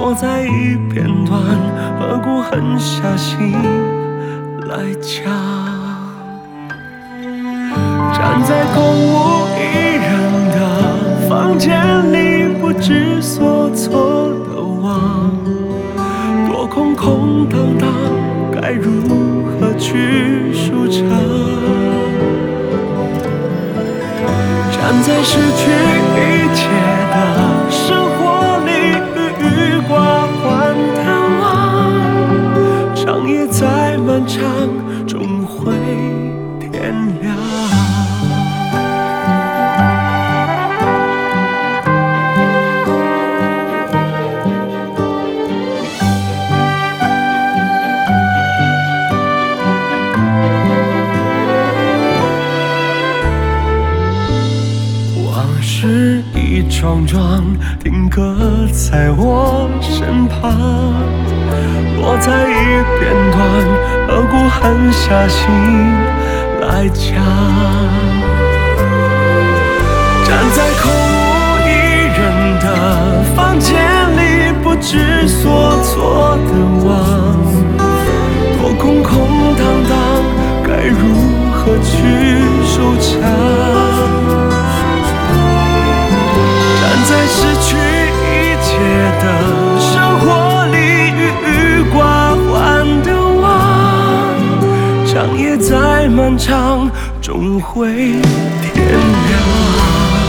落在一片段，何故狠下心来讲？站在空无一人的房间里，不知所措的望，多空空荡荡，该如何去舒畅？站在失去一切的生活里，郁郁寡欢的望，长夜再漫长，终会天亮。是一桩桩定格在我身旁，落在一片段，何故狠下心来讲？站在空无一人的房间里，不知所措的望，多空空荡荡，该如何去收场？在失去一切的生活里，郁郁寡欢的望，长夜再漫长，终会天亮。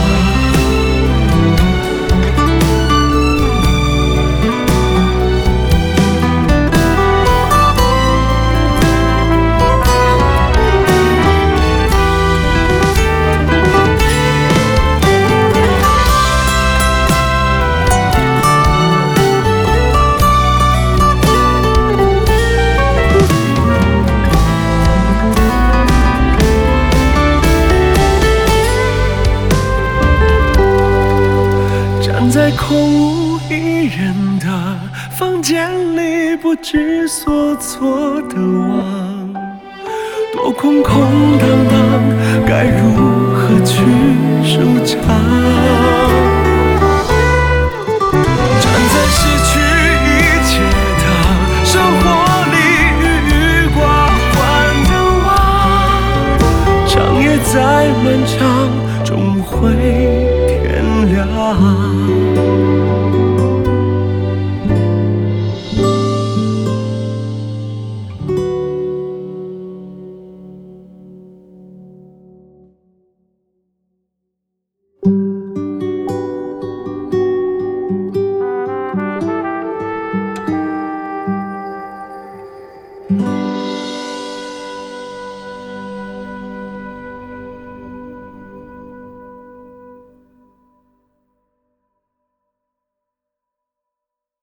在空无一人的房间里，不知所措的望，多空空荡荡，该如何去收场？